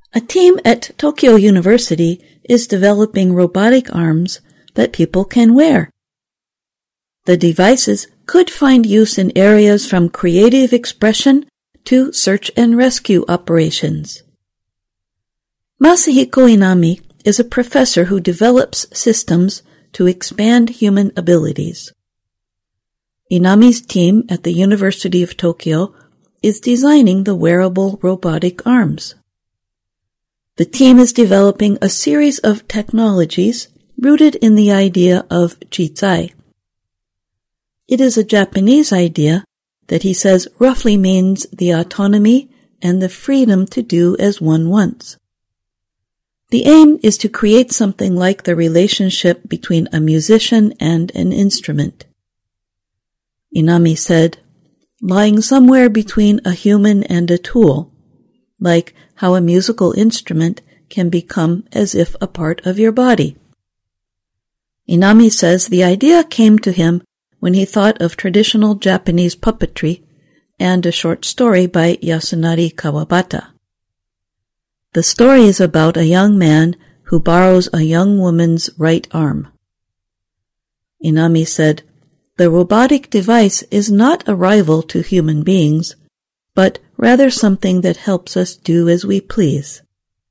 A team at Tokyo University is developing robotic arms that people can wear. The devices could find use in areas from creative expression to search and rescue operations. Masahiko Inami is a professor who develops systems to expand human abilities. Inami's team at the University of Tokyo is designing the wearable robotic arms. The team is developing a series of technologies rooted in the idea of Jitsai. It is a Japanese idea that he says roughly means the autonomy and the freedom to do as one wants. The aim is to create something like the relationship between a musician and an instrument. Inami said, lying somewhere between a human and a tool, like how a musical instrument can become as if a part of your body. Inami says the idea came to him when he thought of traditional Japanese puppetry and a short story by Yasunari Kawabata. The story is about a young man who borrows a young woman's right arm. Inami said, the robotic device is not a rival to human beings, but rather something that helps us do as we please.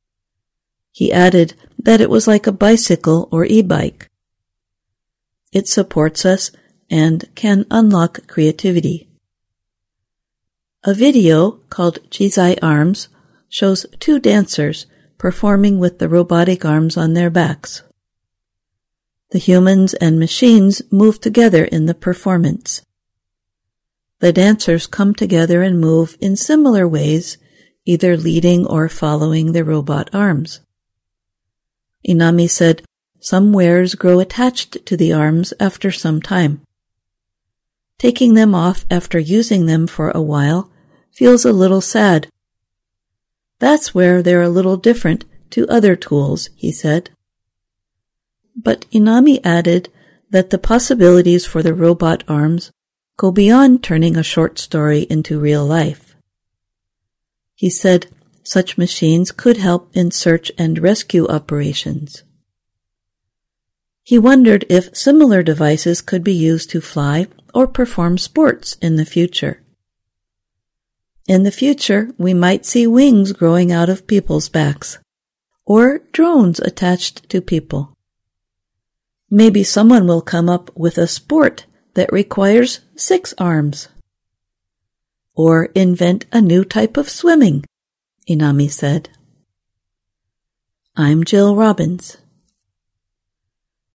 He added that it was like a bicycle or e-bike. It supports us and can unlock creativity. A video called Jitsai Arms shows two dancers performing with the robotic arms on their backs. The humans and machines move together in the performance. The dancers come together and move in similar ways, either leading or following the robot arms. Inami said, some wares grow attached to the arms after some time. Taking them off after using them for a while feels a little sad. That's where they're a little different to other tools, he said. But Inami added that the possibilities for the robot arms go beyond turning a short story into real life. He said such machines could help in search and rescue operations. He wondered if similar devices could be used to fly or perform sports in the future. In the future, we might see wings growing out of people's backs, or drones attached to people. Maybe someone will come up with a sport that requires 6 arms. Or invent a new type of swimming, Inami said. I'm Jill Robbins.